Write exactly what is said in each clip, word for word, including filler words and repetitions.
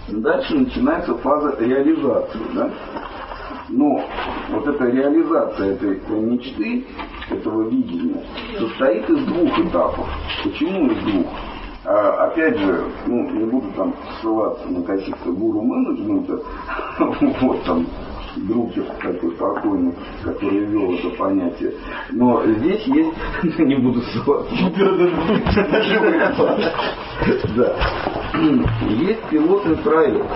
Дальше начинается фаза реализации. Да? Но вот эта реализация этой мечты, этого видения, состоит из двух этапов. Почему из двух? А, опять же, ну, не буду там ссылаться на каких-то гуру менеджмента, вот там Друкер такой спокойный, который ввел это понятие. Но здесь есть, не буду ссылаться. Да. Есть пилотный проект.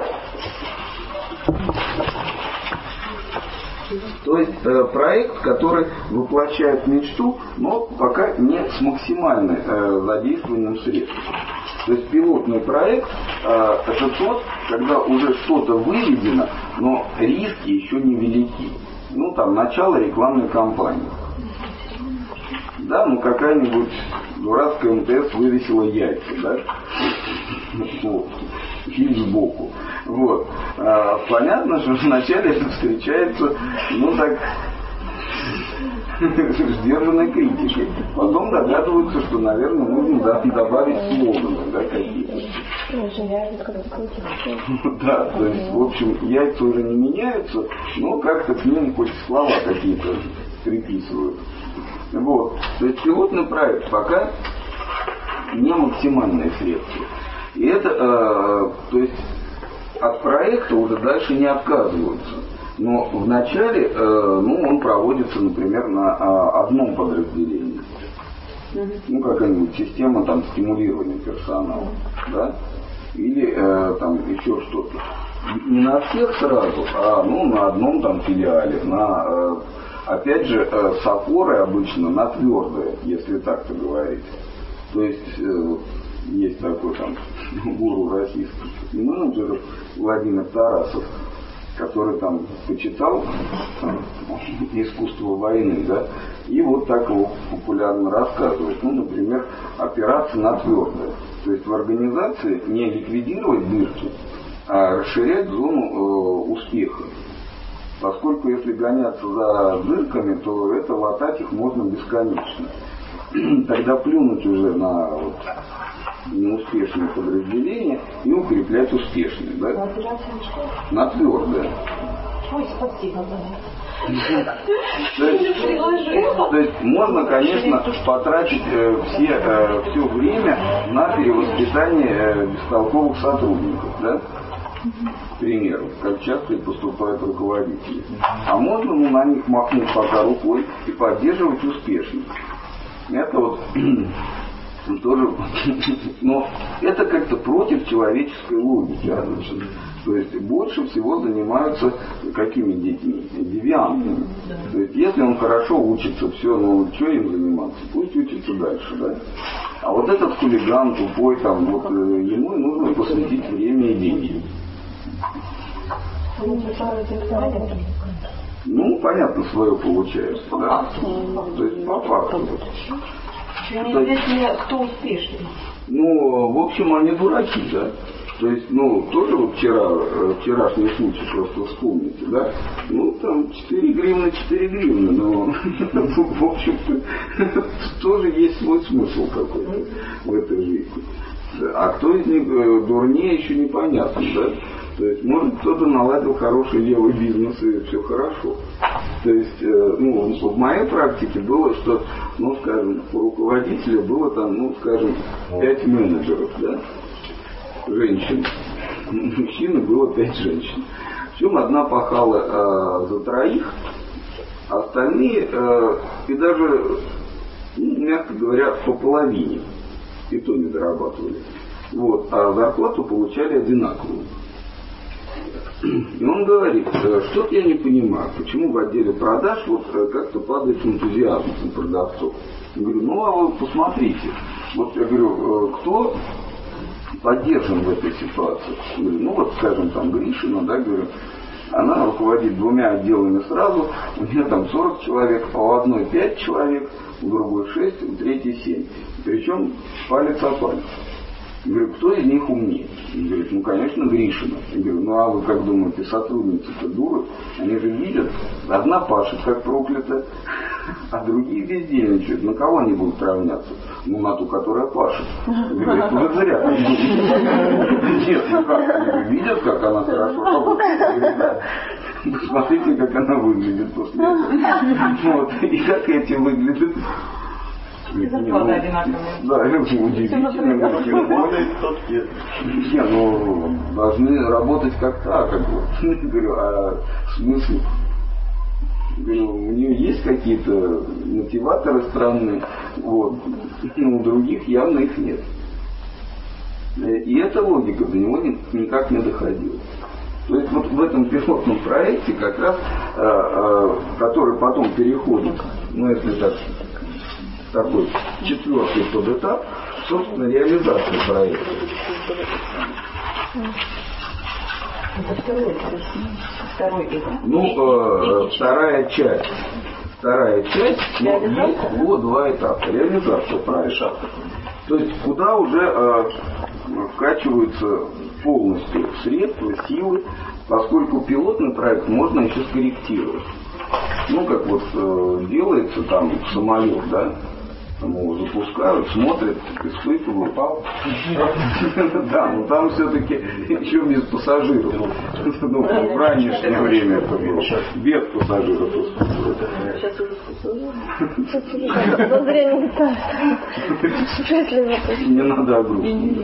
То есть э, проект, который воплощает мечту, но пока не с максимальным э, задействованием средств. То есть пилотный проект э, это тот, когда уже что-то выведено, но риски еще не велики. Ну там начало рекламной кампании. Да, ну какая-нибудь дурацкая МТС вывесила яйца, да? Вот. И сбоку. Вот. А, понятно, что вначале это встречается, ну так, сдержанной критикой. Потом догадываются, что, наверное, нужно да, добавить слоганы, да, какие-то. Да, то есть, в общем, яйца уже не меняются, но как-то к ним хоть слова какие-то приписывают. Вот. То есть пилотный проект пока не максимальные средства. И это, э, то есть, от проекта уже дальше не отказываются. Но вначале, э, ну, он проводится, например, на э, одном подразделении. Ну, какая-нибудь система там стимулирования персонала, да? Или э, там еще что-то. Не на всех сразу, а ну, на одном там филиале, на, э, опять же, э, с опорой обычно на твердое, если так-то говорить. То есть, э, есть такой там гуру российских менеджеров Владимир Тарасов, который там почитал там, искусство войны, да, и вот так его популярно рассказывает. Ну, например, опираться на твердое. То есть в организации не ликвидировать дырки, а расширять зону э, успеха. Поскольку если гоняться за дырками, то это латать их можно бесконечно. Тогда плюнуть уже на вот, неуспешные подразделения и укреплять успешные. Да? На операцию что? На твердое. Ой, спасибо. То есть, то есть можно, конечно, потратить э, все, э, все время на перевоспитание э, бестолковых сотрудников, да? К примеру, как часто и поступают руководители. А можно ну, на них махнуть пока рукой и поддерживать успешность. Это вот тоже, но это как-то против человеческой логики обычно. То есть больше всего занимаются какими детьми? Девиантными. То есть если он хорошо учится, все, ну что им заниматься? Пусть учится дальше, да? А вот этот хулиган тупой, там, вот ему нужно посвятить время и деньги. Ну, понятно, свое получается, да? То есть по факту. Неизвестно, кто успешный. Ну, в общем, они дураки, да? То есть, ну, тоже вот вчера, вчерашний случай просто вспомните, да? Ну, там четыре гривны, четыре гривны, но, в общем-то, тоже есть свой смысл какой-то в этой жизни. А кто из них дурнее, еще непонятно, да? То есть, может, кто-то наладил хороший левый бизнес, и все хорошо. То есть, ну, в моей практике было, что, ну, скажем, у руководителя было там, ну, скажем, пять менеджеров, да? Женщин. Мужчины было пять женщин. Причем одна пахала э, за троих, а остальные, э, и даже, ну, мягко говоря, по половине. И то не дорабатывали. Вот. А зарплату получали одинаковую. И он говорит, что-то я не понимаю, почему в отделе продаж вот как-то падает энтузиазм у продавцов. Я говорю, ну а вы посмотрите. Вот я говорю, кто поддержан в этой ситуации? Я говорю, ну вот, скажем, там Гришина, да, говорю, она руководит двумя отделами сразу, у нее там сорок человек, а у одной пять человек, у другой шесть, у третьей семь. Причем палец о палец. Я говорю, кто из них умнее? Он говорит, ну, конечно, Гришина. Я говорю, ну, а вы как думаете, сотрудницы-то дуры? Они же видят, одна пашет, как проклятая, а другие бездельничают. На кого они будут равняться? Ну, на ту, которая пашет. Я говорю, это вы зря. Нет, ну как, они видят, как она хорошо работает. Посмотрите, как она выглядит после этого. Вот. И как эти выглядят. И зарплаты одинаковые. Да, это удивительно. Не, ну, должны работать как так, как бы. Говорю, а смысл? Говорю, у нее есть какие-то мотиваторы странные, вот, но у других явно их нет. И эта логика до него никак не доходила. То есть вот в этом пилотном проекте как раз, э, э, который потом переходит, ну если так, такой четвертый подэтап, собственно, реализация проекта. Это второй, второй этап. Ну, э, вторая часть. Вторая часть, ну, есть было два этапа. Реализация проекта. То есть куда уже э, вкачиваются полностью средства, силы, поскольку пилотный проект можно еще скорректировать. Ну, как вот э, делается там самолет, да, там его запускают, смотрят, испытывают. Да, но там все-таки еще без пассажиров. Ну, в раннее время это было. Без пассажиров. Сейчас уже пассажиры. Во время летать. Не надо огрузить.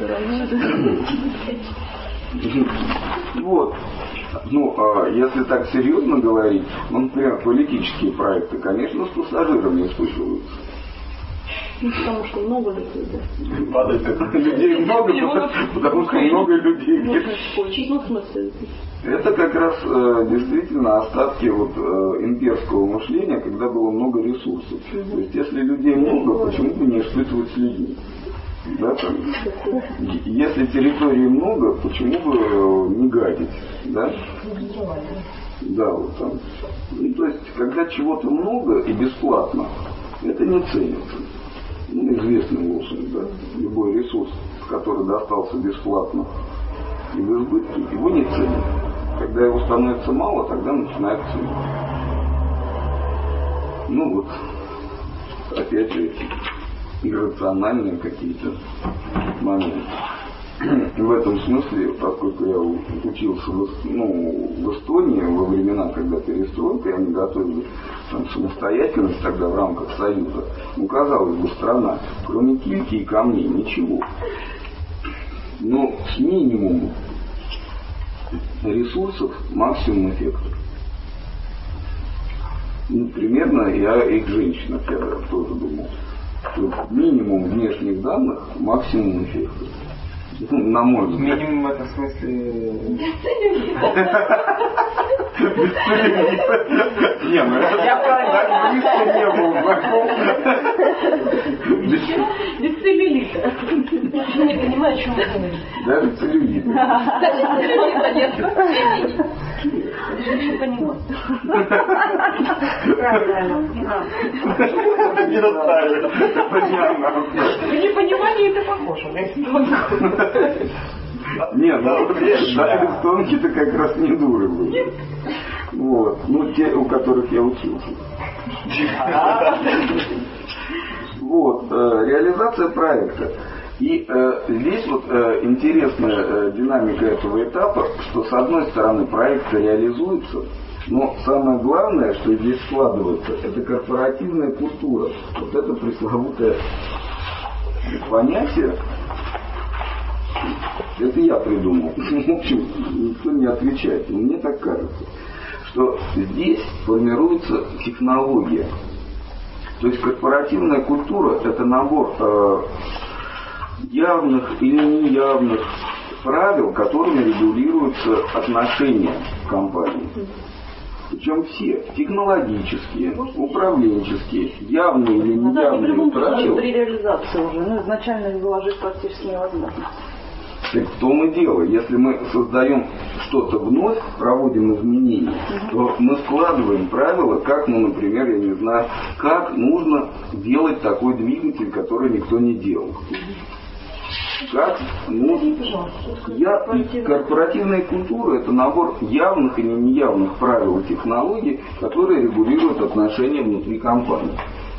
Вот. Ну, а если так серьезно говорить, ну, например, политические проекты, конечно, с пассажирами испытываются. Ну, потому что много людей, да. Падает людей много, потому что много людей. Ну, в смысле? Это как раз э, действительно остатки вот, э, имперского мышления, когда было много ресурсов. То есть, если людей много, почему бы не испытывать с людьми? Да, там, если территории много, почему бы не гадить? Да? Да, вот там. Ну, то есть, когда чего-то много и бесплатно, это не ценится. Ну, известный лозунг, да? Любой ресурс, который достался бесплатно и в избытке, его не ценят. Когда его становится мало, тогда начинают ценить. Ну вот, опять же, иррациональные какие-то моменты. В этом смысле, поскольку я учился в, ну, в Эстонии во времена, когда перестройка, и они готовили там, самостоятельность тогда в рамках Союза, ну, казалось бы, страна, кроме кильки и камней, ничего. Но с минимумом ресурсов максимум эффекта. Ну, примерно я и к женщинам я тоже думал. Минимум внешних данных, максимум эффекта. На мой взгляд. Минимум в этом смысле... Не, ну это так близко не был знаком. Без целлюлита. Я не понимаю, о чем вы говорите. Даже целлюлит. Не понимаю. Вы не понимали, это похоже на эстонку. Нет, ну, да, эстонки-то как раз не дуры были. Вот. Ну, те, у которых я учился. Вот. Э, реализация проекта. И э, здесь вот э, интересная э, динамика этого этапа, что с одной стороны проект реализуется, но самое главное, что здесь складывается, это корпоративная культура. Вот это пресловутое понятие, это я придумал. В общем, никто не отвечает, но мне так кажется, что здесь формируется технология. То есть корпоративная культура – это набор э, явных или неявных правил, которыми регулируются отношения в компании. Причем все технологические, управленческие, явные или неявные правила. При реализации уже, ну изначально их заложить практически невозможно. Так в том и дело, если мы создаем что-то вновь, проводим изменения, то мы складываем правила, как, ну, например, я не знаю, как нужно делать такой двигатель, который никто не делал. Как? Ну, я, корпоративная культура – это набор явных или неявных правил и технологий, которые регулируют отношения внутри компании.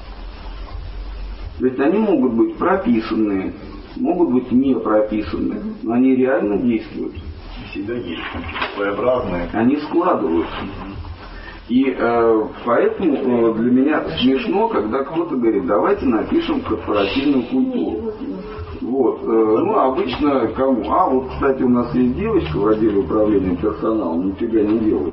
То есть они могут быть прописанные, могут быть не прописанные, но они реально действуют. Всегда есть, своеобразные. Они складываются. И э, поэтому э, для меня смешно, когда кто-то говорит, давайте напишем корпоративную культуру. Вот. Э, ну, обычно кому? А, вот, кстати, у нас есть девочка в отделе управления персоналом, нифига не делает.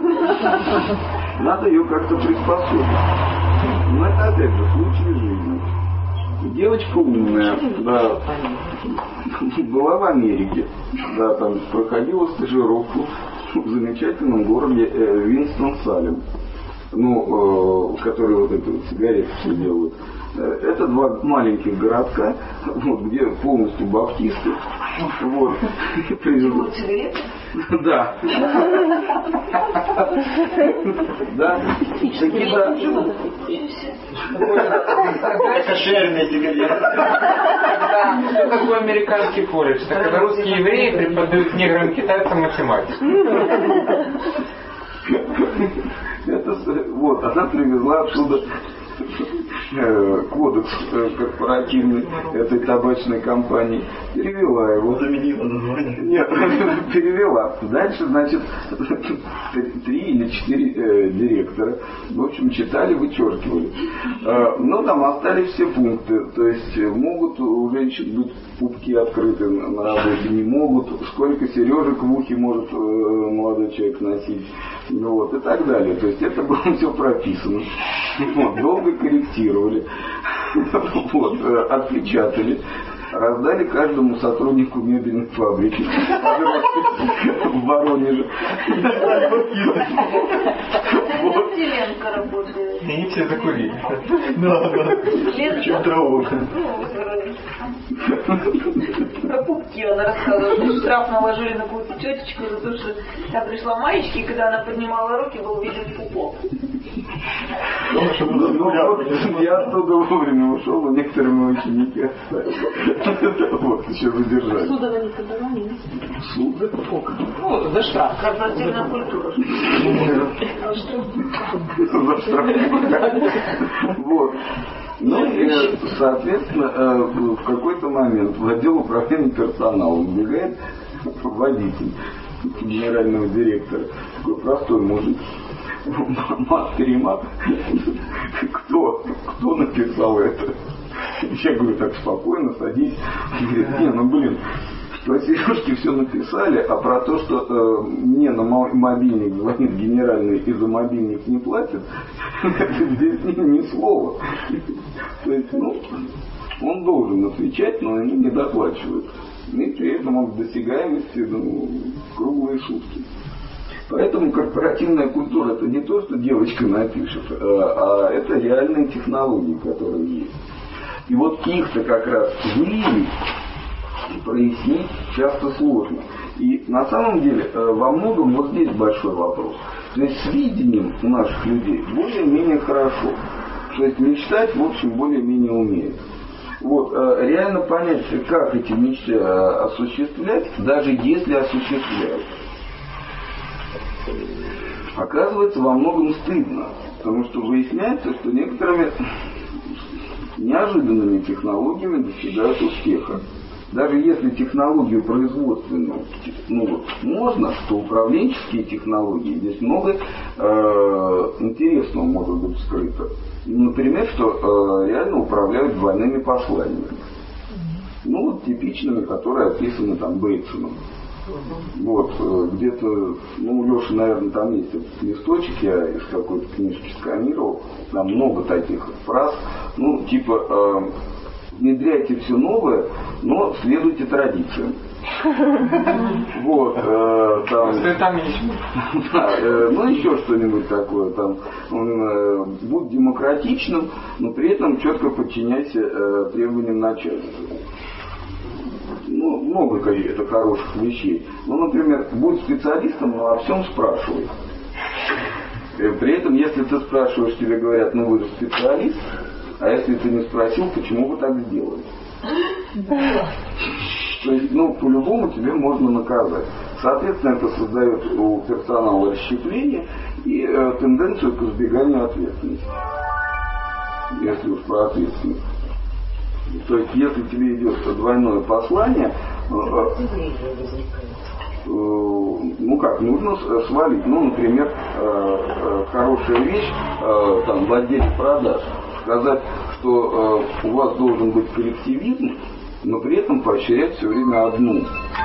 Надо ее как-то приспособить. Но это, опять же, случай жизни. Девочка умная, да, была в Америке, да, там проходила стажировку в замечательном городе э, Винстон-Салем, ну, э, которые вот эти вот сигареты все делают. Это два маленьких городка, вот, где полностью баптисты. Вот. Делают сигареты? Да. Да. Такие, да. Это шерные сигареты. Да, что такое американский колледж? Это когда русские евреи преподают неграм китайцам математику. Это, вот, она привезла оттуда э, кодекс э, корпоративный этой табачной компании, перевела его. Заменила название. Нет, перевела. Дальше, значит, три или четыре э, директора, в общем, читали, вычеркивали. Э, но там остались все пункты. То есть могут у женщин быть пупки открыты на работе, не могут. Сколько сережек в ухе может э, молодой человек носить. Ну, вот, и так далее. То есть это было все прописано. Вот, долго корректировали. Вот, э, отпечатали. Раздали каждому сотруднику мебельной фабрики в Воронеже. Селенко работает. И они все закурили. Да, да. Причем траву. Про пупки она рассказывала, что штраф наложили на какую-то тетечку за то, что я пришла в маечке, и когда она поднимала руки, был виден пупок. Ну, вот, я оттуда вовремя ушел, но некоторые мои ученики остались. Вот, еще задержали. Суд она не подавали? Суд? Ну, за штраф. Корпоративная культура. За штраф. Вот. Ну, и, соответственно, в какой-то момент в отдел управления персоналом убегает водитель генерального директора. Такой простой мужик. Мат-перемат. Кто? Кто написал это? Я говорю, так спокойно, садись. Он говорит, не, ну блин, про сережки все написали, а про то, что э, мне на мобильник звонит генеральный и за мобильник не платит, здесь ни, ни слова. То есть, ну, он должен отвечать, но они не доплачивают. И при этом он в досягаемости, ну, круглые сутки. Поэтому корпоративная культура — это не то, что девочка напишет, а это реальные технологии, которые есть. И вот их-то как раз выявить и прояснить часто сложно. И на самом деле во многом вот здесь большой вопрос. То есть с видением у наших людей более-менее хорошо. То есть мечтать, в общем, более-менее умеют. Вот, реально понять, как эти мечты осуществлять, даже если осуществляют. Оказывается, во многом стыдно, потому что выясняется, что некоторыми неожиданными технологиями достигают успеха. Даже если технологию производственную, ну, вот, можно, то управленческие технологии, здесь много э, интересного может быть скрыто. Например, что э, реально управляют двойными посланиями. Ну, вот типичными, которые описаны там Бейтсоном. Вот, где-то, ну, у Леши, наверное, там есть этот листочек, я из какой-то книжки сканировал, там много таких фраз, ну, типа, э, внедряйте все новое, но следуйте традициям. Вот, э, там, там еще. Да, э, ну, еще что-нибудь такое, там, э, будь демократичным, но при этом четко подчиняйся э, требованиям начальства. Ну, много каких-то хороших вещей. Ну, например, будь специалистом, но о всем спрашивай. При этом, если ты спрашиваешь, тебе говорят, ну вы же специалист, а если ты не спросил, почему вы так сделали? То есть, ну, по-любому тебе можно наказать. Соответственно, это создает у персонала расщепление и э, тенденцию к избеганию ответственности. Если уж про ответственность. То есть, если тебе идет двойное послание, э, э, ну как, нужно свалить. Ну, например, э, э, хорошая вещь, э, там, владелец продаж, сказать, что э, у вас должен быть коллективизм, но при этом поощрять все время одну,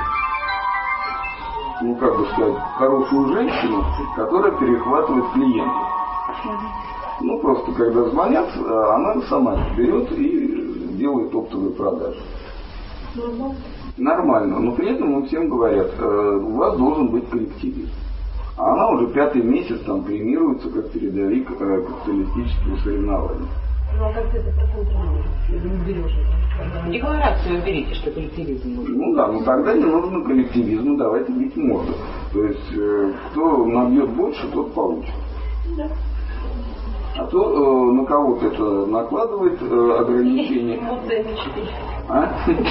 ну как бы сказать, хорошую женщину, которая перехватывает клиентов. Ну просто когда звонят, она сама берет и делает оптовые продажи. Нормально, но при этом им всем говорят, у вас должен быть коллективизм. А она уже пятый месяц там премируется как передовик капиталистического соревнования. Ну а как ты это проконтролируешь? Или не берешь это? Декларацию берите, что коллективизм нужен. Ну да, но тогда не нужно коллективизму, давайте бить морду. То есть э, кто набьет больше, тот получит. Да. А то э, на кого-то это накладывает э, ограничения. Эмоция мечты. А?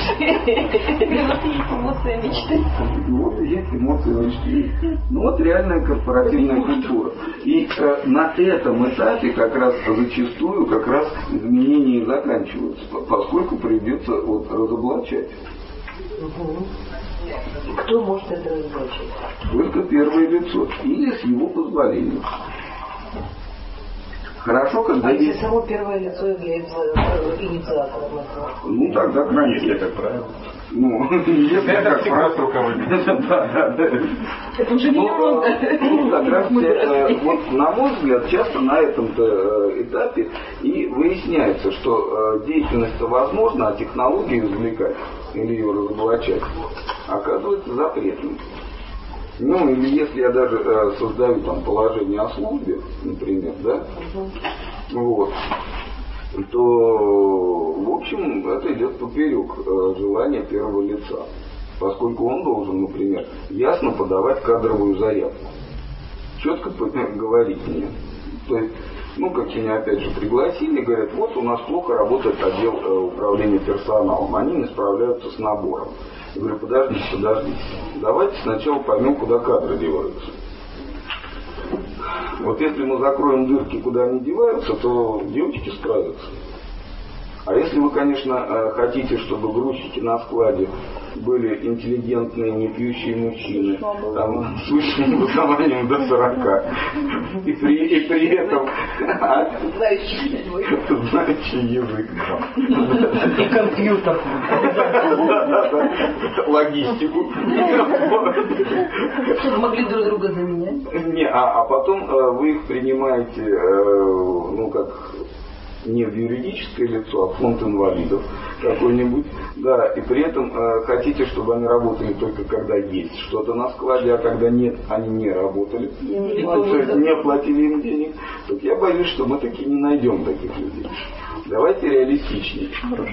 Эмоция мечты. Вот и есть эмоции мечты. Ну вот реальная корпоративная культура. И э, на этом этапе как раз зачастую как раз изменения и заканчиваются, поскольку придется вот разоблачать. Угу. Кто может это разоблачить? Только первое лицо. Или с его позволения. Хорошо, когда а есть... если само первое лицо является инициатором этого? Ну, тогда крайне. Если как правило. Ну, если Это как всегда правило. руководитель. Да, да, да. Это уже не Ну, ну, как раз, э, вот, на мой взгляд, часто на этом-то э, этапе и выясняется, что э, деятельность-то возможна, а технологию извлекать или ее разоблачать оказывается запретным. Ну, или если я даже э, создаю там положение о службе, например, да, вот, то, в общем, это идет поперек э, желания первого лица, поскольку он должен, например, ясно подавать кадровую заявку, четко говорить мне. То есть, ну, как меня опять же пригласили, говорят, вот у нас плохо работает отдел э, управления персоналом, они не справляются с набором. Я говорю, подождите, подождите, давайте сначала поймем, куда кадры деваются. Вот если мы закроем дырки, куда они деваются, то девочки справятся. А если вы, конечно, хотите, чтобы грузчики на складе были интеллигентные, не пьющие мужчины, там, с высшим образованием до сорока, и при, и при этом знающий язык. И компьютер. Логистику. Чтобы могли друг друга заменять. Не, а, а потом э, вы их принимаете, э, ну как, не в юридическое лицо, а в фонд инвалидов какой-нибудь, да, и при этом э, хотите, чтобы они работали только когда есть что-то на складе, а когда нет, они не работали, то есть не платили им денег, так я боюсь, что мы таки не найдем таких людей. Давайте реалистичнее.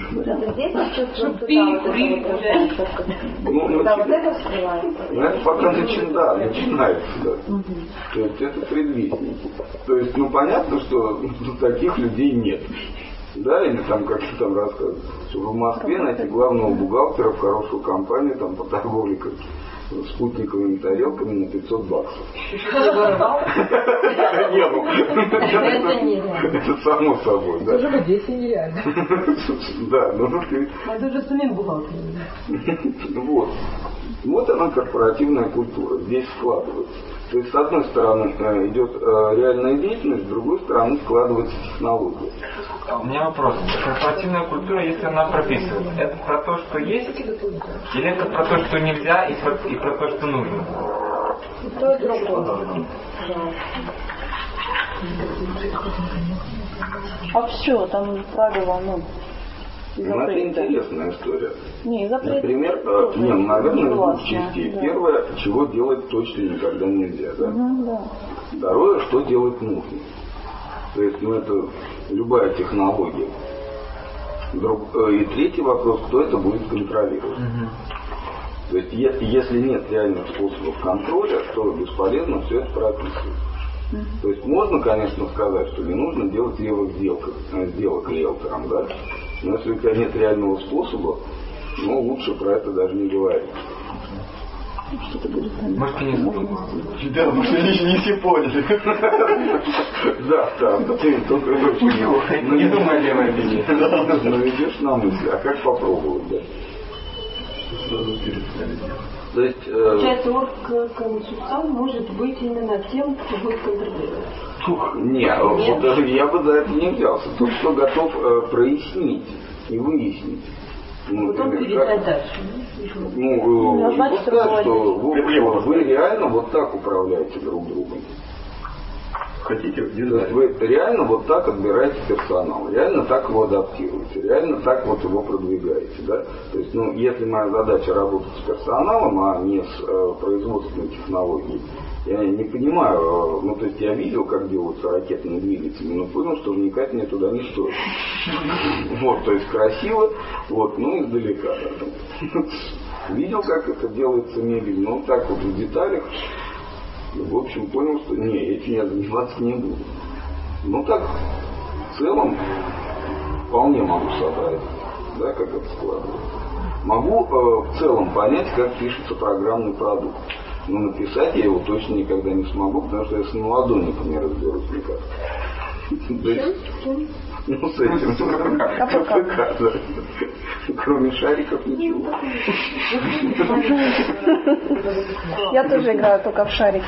Ну, ну, Да, вот это всплывает. ну, это пока начин, да, начинается, да. То есть это предвестник. То есть, ну понятно, что таких людей нет. Да, или там как-то там рассказывают, что в Москве найти главного бухгалтера в хорошую компанию там по торговле как спутниковыми тарелками на пятьсот баксов. Не, ну, это само собой, да. Уже в Одессе нереально. Да, ну ты... Это уже самим бухгалтером. Вот. Вот она корпоративная культура. Здесь складывается. То есть, с одной стороны, идет реальная деятельность, с другой стороны, складывается технология. У меня вопрос. Корпоративная культура, если она прописывается, это про то, что есть, или это про то, что нельзя, и про, и про то, что нужно? То и другое. А все, там правила, ну, Ну, это интересная история. Не, запрет. Например, э, не, ну, наверное, из двух частей. Да. Первое, чего делать точно никогда нельзя, да? Угу, да. Второе, что делать нужно. То есть, ну, это любая технология. Друг, э, и третий вопрос, кто это будет контролировать. Угу. То есть, если, если нет реальных способов контроля, то бесполезно все это прописывать. Угу. То есть, можно, конечно, сказать, что не нужно делать левых сделок, сделок риэлтором, да? Но если у тебя нет реального способа ну, лучше про это даже не говорить. Может, и не забыл. Да, потому что они не все поняли. Да, да, ты только понял. Ну, не думай о левой линии. Но идешь на мысль, а как попробовать, да? То есть... Э... Получается, оргконсультант может быть именно тем, кто будет контролировать. Фух, не, вот даже я бы за это не взялся. Тот, кто готов э, прояснить и выяснить. Ну, Потом например, передать как, дальше. ну, Ну, и значит, сказать, что вы, руководить. вы реально вот так управляете друг другом. Хотите, То есть вы реально вот так отбираете персонал, реально так его адаптируете, реально так вот его продвигаете, да? То есть, ну, если моя задача работать с персоналом, а не с э, производственной технологией, я не понимаю, э, ну, то есть я видел, как делаются ракетные двигатели, но понял, что вникать мне туда не стоит. Вот, то есть красиво, вот, ну, издалека. Видел, как это делается мебель, но так вот в деталях. В общем, понял, что не, этим я заниматься не буду. Ну так, в целом, вполне могу собрать, да, как это складывается. Могу э, в целом понять, как пишется программный продукт. Но написать я его точно никогда не смогу, потому что я с наладонником не разберусь никак. Ну, с этим. КПК, да. Кроме шариков ничего. Я тоже играю только в шарики.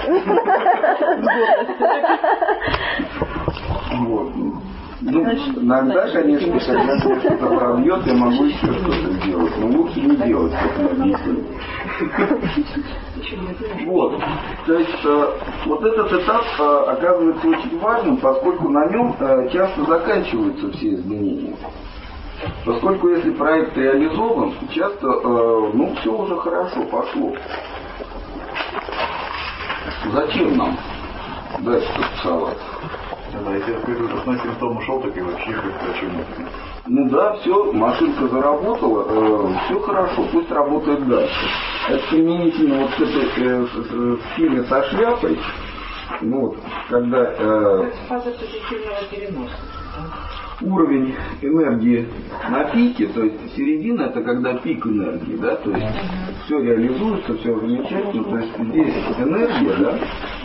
Вот. Ну, иногда, конечно, когда мне что-то пробьет, я могу еще что-то сделать. Но лучше не делать, как мне объяснили. Вот. То есть э, вот этот этап э, оказывается очень важным, поскольку на нем э, часто заканчиваются все изменения. Поскольку если проект реализован, часто, э, ну, все уже хорошо пошло. Зачем нам дальше тусовать? Да, если какой-то запасной симптом ушел, так и вообще почему? Ну да, все, машинка заработала, э, все хорошо, пусть работает дальше. Это применительно вот к этой э, схеме со шляпой, ну вот, когда э, Фаза позитивного переноса. уровень энергии на пике, то есть середина это когда пик энергии, да, то есть все реализуется, все замечательно, то есть здесь энергия, да,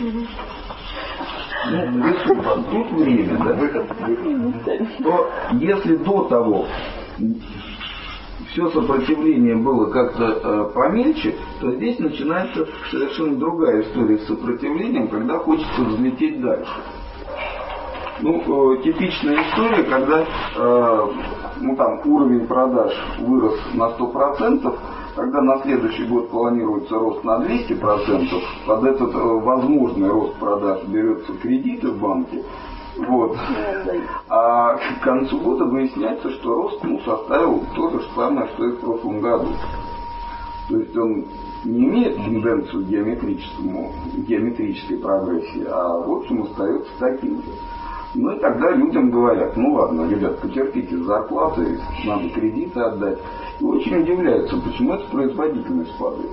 ну, ресурс, тут время, да, то если до того все сопротивление было как-то э, помельче, то здесь начинается совершенно другая история с сопротивлением, когда хочется взлететь дальше. Ну, э, типичная история, когда э, ну, там, уровень продаж вырос на сто процентов, когда на следующий год планируется рост на двести процентов, под этот э, возможный рост продаж берется кредиты в банке, вот. А к концу года выясняется, что рост ну, составил то же самое, что и в прошлом году. То есть он не имеет тенденцию к геометрическому, геометрической прогрессии, а в общем остается таким же. Ну и тогда людям говорят, ну ладно, ребят, потерпите с зарплатой, надо кредиты отдать. И очень удивляются, почему эта производительность падает.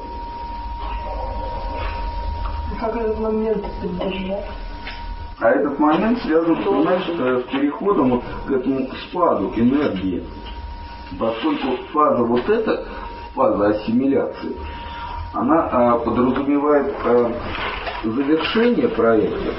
Как этот момент поддержать? А этот момент связан, понимаешь, с переходом вот к этому спаду энергии. Поскольку фаза вот эта, фаза ассимиляции, она а, подразумевает а, завершение проекта.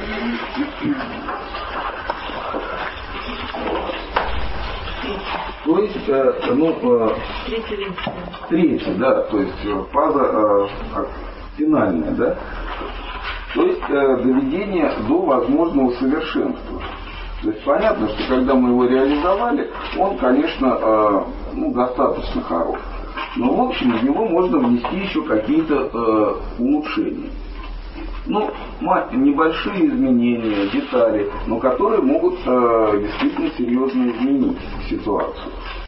То есть, э, ну, э, третья, да, то есть фаза э, финальная, да, то есть э, доведение до возможного совершенства. То есть понятно, что когда мы его реализовали, он, конечно, э, ну, достаточно хорош. Но в общем в него можно внести еще какие-то э, улучшения. Ну, небольшие изменения, детали, но которые могут э, действительно серьезно изменить ситуацию.